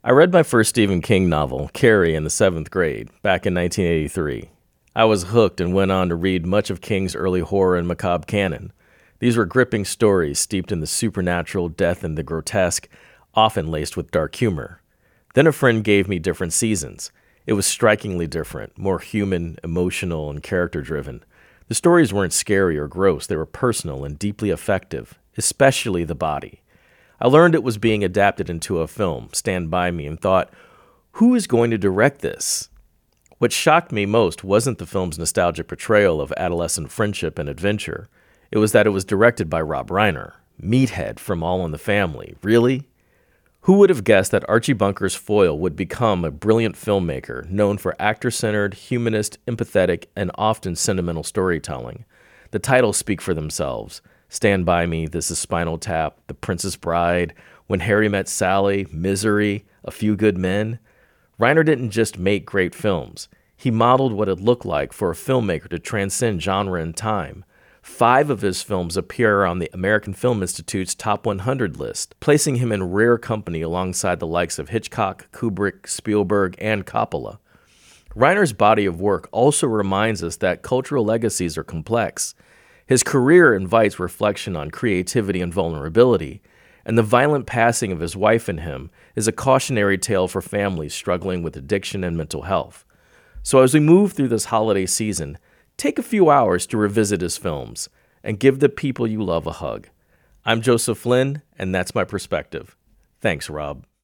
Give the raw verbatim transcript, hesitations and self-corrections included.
I read my first Stephen King novel, Carrie, in the seventh grade, back in nineteen eighty-three. I was hooked and went on to read much of King's early horror and macabre canon. These were gripping stories steeped in the supernatural, death, and the grotesque, often laced with dark humor. Then a friend gave me Different Seasons. It was strikingly different, more human, emotional, and character-driven. The stories weren't scary or gross, they were personal and deeply effective, especially the body. I learned it was being adapted into a film, Stand By Me, and thought, who is going to direct this? What shocked me most wasn't the film's nostalgic portrayal of adolescent friendship and adventure. It was that it was directed by Rob Reiner, meathead from All in the Family. Really? Who would have guessed that Archie Bunker's foil would become a brilliant filmmaker known for actor-centered, humanist, empathetic, and often sentimental storytelling? The titles speak for themselves. Stand By Me, This Is Spinal Tap, The Princess Bride, When Harry Met Sally, Misery, A Few Good Men. Reiner didn't just make great films. He modeled what it looked like for a filmmaker to transcend genre and time. Five of his films appear on the American Film Institute's Top one hundred list, placing him in rare company alongside the likes of Hitchcock, Kubrick, Spielberg, and Coppola. Reiner's body of work also reminds us that cultural legacies are complex. His career invites reflection on creativity and vulnerability, and the violent passing of his wife and him is a cautionary tale for families struggling with addiction and mental health. So as we move through this holiday season, take a few hours to revisit his films and give the people you love a hug. I'm Joseph Flynn, and that's my perspective. Thanks, Rob.